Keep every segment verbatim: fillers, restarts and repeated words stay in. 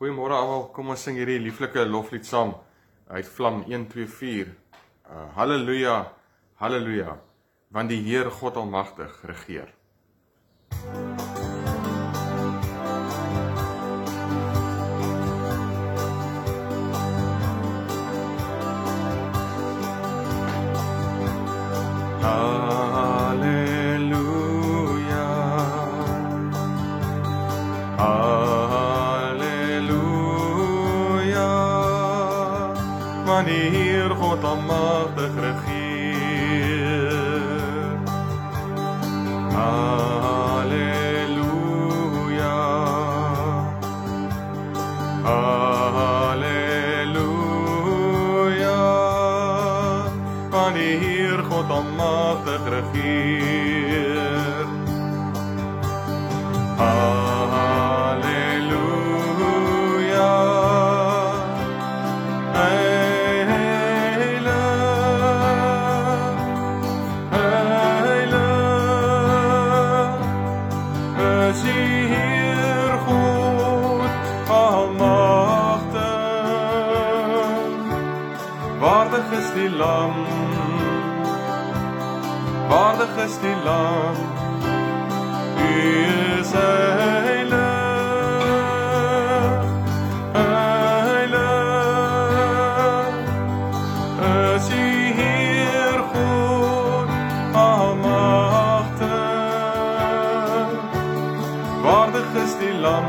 Goeiemôre almal, kom ons sing hierdie lieflike loflied saam uit Vlam een twee vier. Uh, halleluja, halleluja, want die Heer God Almagtig regeer. Halleluja, halleluja, want die Heer God Almagtig regeer. Halleluja, halleluja, want die Heer God Almagtig regeer. Halleluja, heilig, heilig is die Heer God Almagtig. Waardig is die Lam, waardig is die Lam, U is heilig, heilig is die Heer God Almagtig. Waardig is die Lam,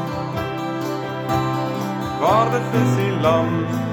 waardig is die Lam.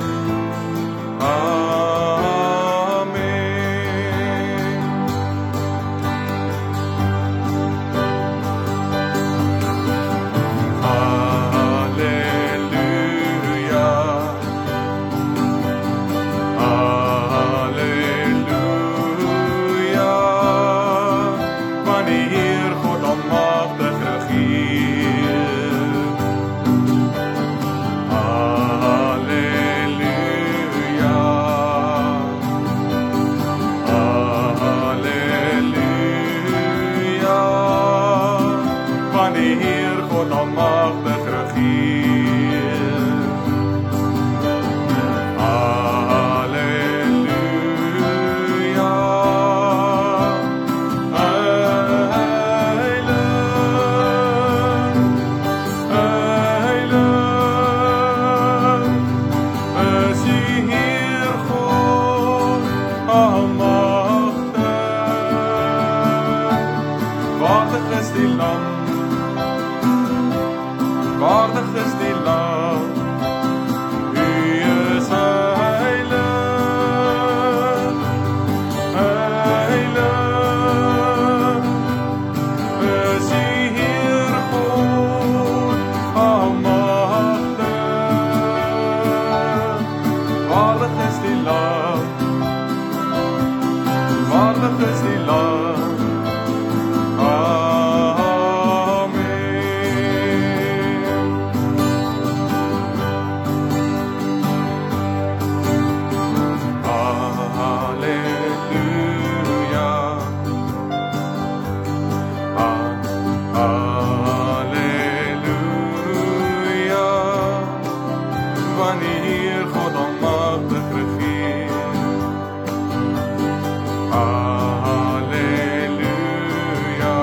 Waardig is die Lam, waardig is die Lam, U is heilig, heilig is die Heer God Almagtig. Waardig is die Lam, waardig is die Lam. Wanneer God Almagtig regeer. Halleluja,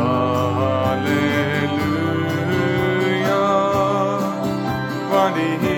halleluja, wanneer